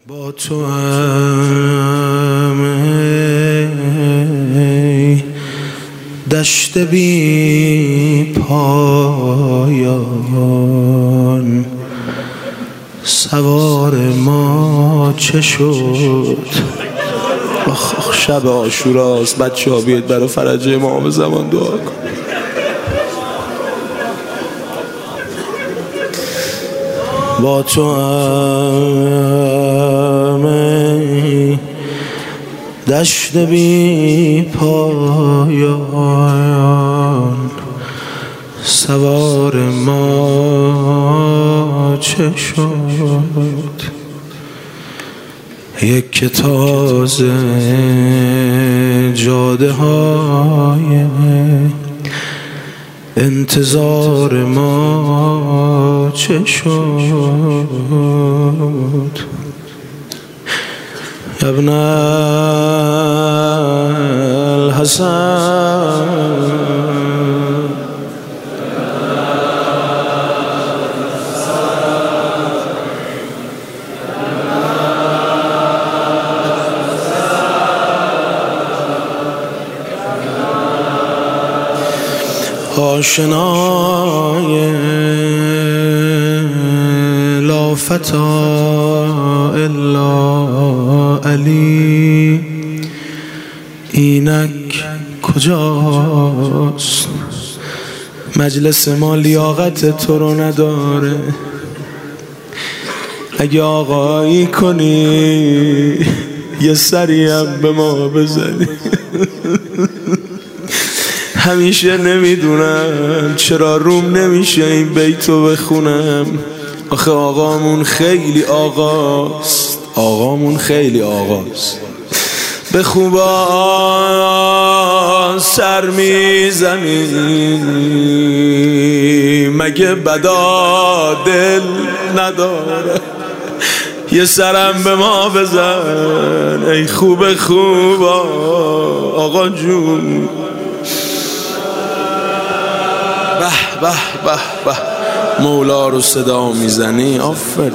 با تو هم دشت بی پایان، سوار ما چه شد؟ شب عاشوراست، بچه ها بیاید برای فرج امام زمان دعا کن. با تو هم دشت بی پایان، سوار ما چه شد؟ یک که تازه جاده های انتظار ما چه شد؟ ابن الحسن آشنای لا فتا الا علی، اینک کجاست؟ مجلس ما لیاقت تو رو نداره. اگه آقایی کنی یه سری هم به ما بزنی. همیشه نمیدونم چرا روم نمیشه این بیتو بخونم. آخه آقامون خیلی آقاست، آقامون خیلی آقاست. به خوبان سر میزنی مگه بدا دل نداره؟ یه سرم به ما بزن ای خوب خوبا آقا جون. به به به به، مولا رو صدا میزنی. آفرین.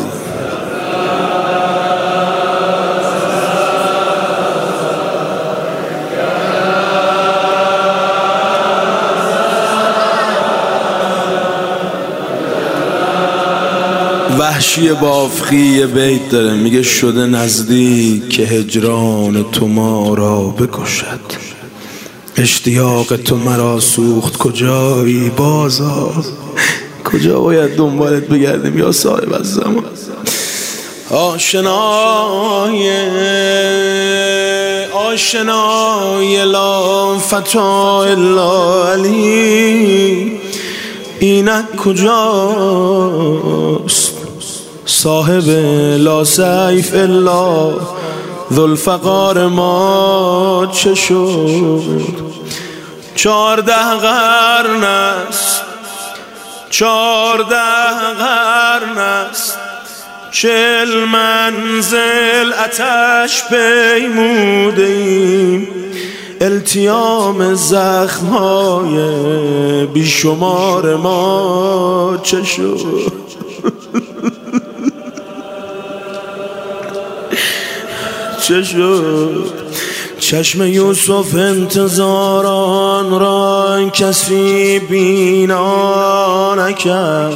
وحشی بافخی یه بیت داره میگه شده نزدیک که هجران تو ما را بکشد، اشتیاق تو مرا سوخت کجایی بازا؟ کجا باید دنبالت بگردیم یا صاحب الزمان؟ آشنای لا فتا الا علی، اینک کجاست؟ صاحب لا سیف الا ذوالفقار ما چه شد؟ 14 قرن است، 14 قرن است، 40 منزل آتش پیموده ایم. التیام زخم‌های بیشمار ما چه شد؟ چه شد؟ چشم یوسف انتظاران را کسی بینا نکرد،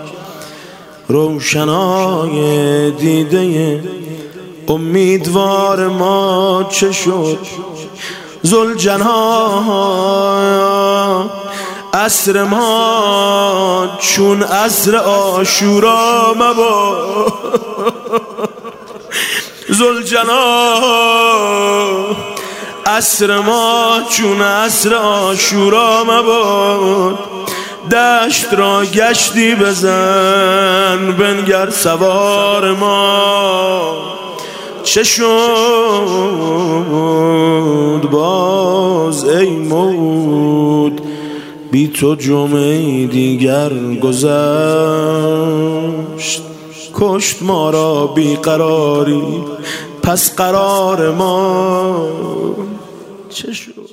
روشنای دیده امیدوار ما چه شد؟ ذوالجناح عصر ما چون عصر عاشورا مباد. ذوالجناح عصر ما چون عصر عاشورا مباد. دشت را گشتی بزن بنگر سوار ما چه شد؟ باز ای موت بی تو جمعه دیگر گذشت، کشت ما را بی قراری، پس قرار ما چه شد؟